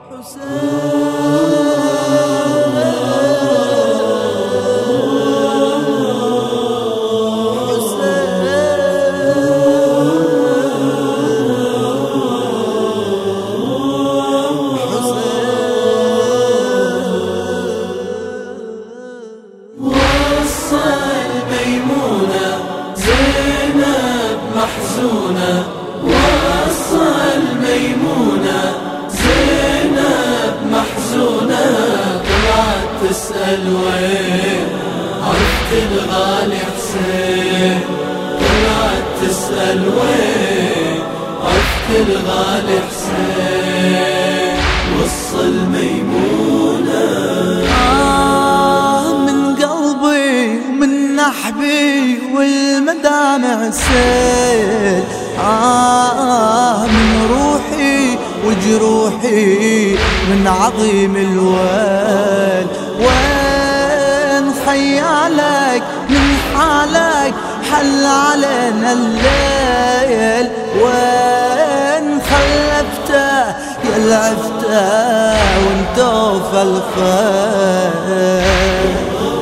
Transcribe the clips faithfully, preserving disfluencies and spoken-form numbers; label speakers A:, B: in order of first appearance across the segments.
A: محزونة وصى الميمونة زينب محزونة طلعت تسأل وين عرفت الغالي حسين طلعت تسأل وين عرفت الغالي حسين وصى الميمونة
B: آه من قلبي ومن نحبي والمدامع سيل آه من روحي وجروحي من عظيم الويل وين خيالك من حالك حل علينا الليل وين خلفته يا العفته وانتو في الخيل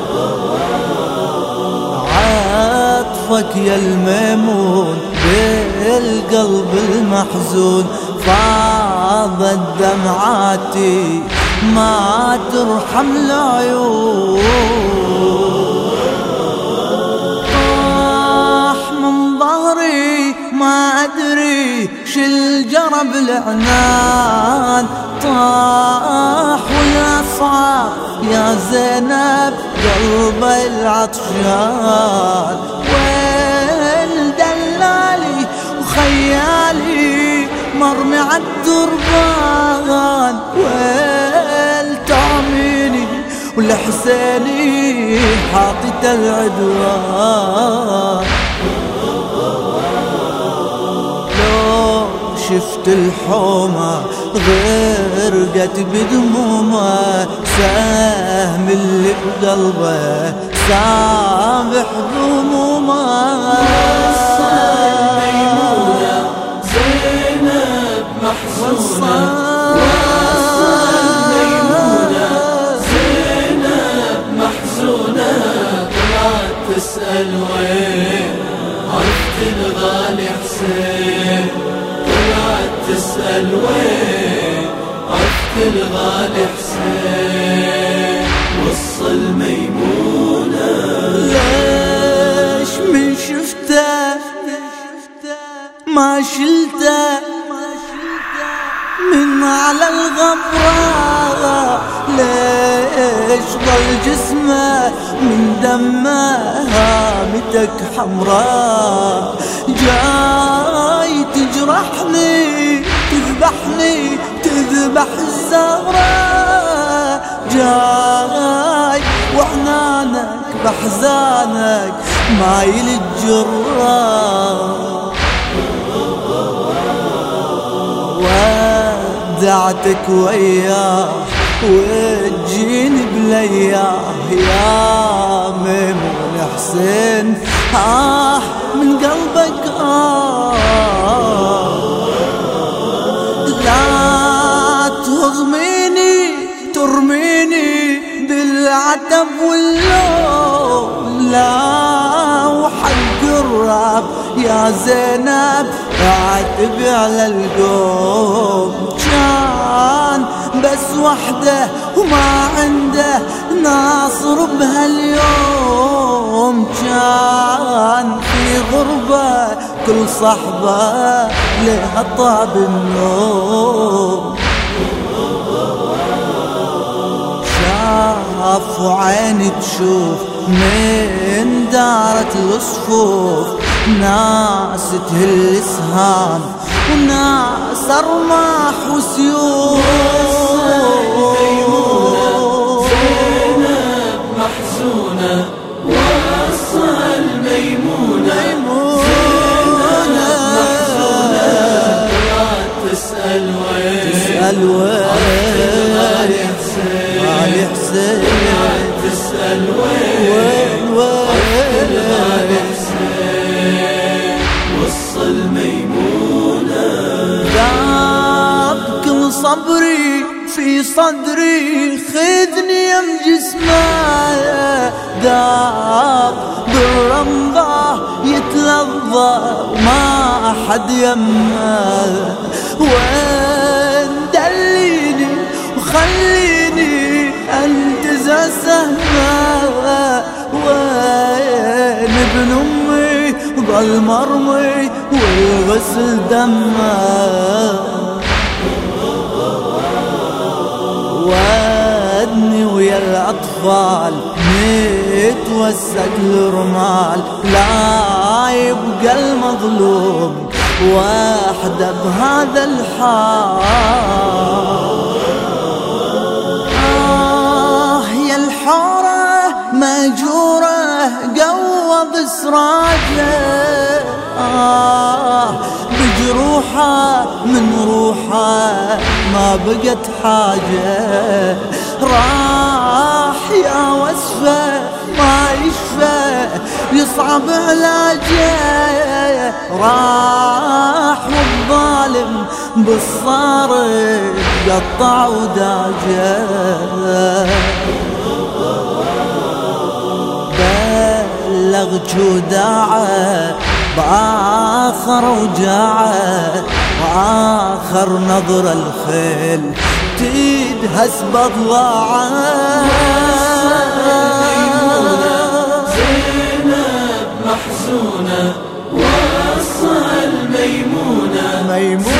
B: عطفك يا الميمون بالقلب المحزون فاضت دمعاتي ما ترحم العيون طاح من ظهري ما أدري شل جرى بالعنان طاح والأصعب يا زينب قلب العطشان وين دلالي وخيالي مرمي عالدربان وين تعميني والحسيني حاطت العدوان لو شفت الحومة غرقت بدمومه سهم اللي بقلبه سامح بهمومه
A: وصى الميمونة زينب محزونة وصى الميمونة زينب محزونة طلعت تسأل وين عرفت الغالي حسين طلعت تسأل وين عرفت الغالي حسين وصى الميمونة
B: ليش من شفته ما شلته من على الغبرة ليش ضل جسمه من دمه هامتك حمراء جاي تجرحني تذبحني تذبح الزهرة جاي وعنانك بحزانك مايل الجرة ودعتك وياه وتجيني بلياه يا ميمون حسين آه من قلبك آه لا تهضميني ترميني بالعتب واللوم لا وحق الراب يا زينب عاتبي على القوم كان بس وحده وما عنده ناصر بهاليوم كان في غربة كل صحبة لها طاب النوم شاف وعيني تشوف من دارت الصفوف ناس تهل سهام وناس أرماح وسيوف
A: زينب محزونة وصى الميمونة زينب محزونة طلعت تسأل وين
B: تسأل وين
A: علي حسين
B: علي حسين
A: طلعت تسأل وين
B: وين
A: علي حسين وصى الميمونة
B: ذاب كل صبري في صدري خذني يم جسمه ذاب بالرمضة يتلظى وما أحد يمه وين دليني وخليني أنتزع سهمه وين ابن أمي ظل مرمي والغسل دمه ودني ويا الأطفال نتوسد الرمال لا يبقى المظلوم وحده بهذا الحال آه يا الحورة ماجورة قوض سراجه آه بجروحه من روحه ما بقت حاجة راح يا وصفه ما يشفى يصعب علاجه راح والظالم بالصارم قطع وداجه بلغ جوداعه بآخر وجاعه وآخر نظر الخيل تدهس بضلاعه
A: زينب محزونة وصى الميمونة
B: ميمونة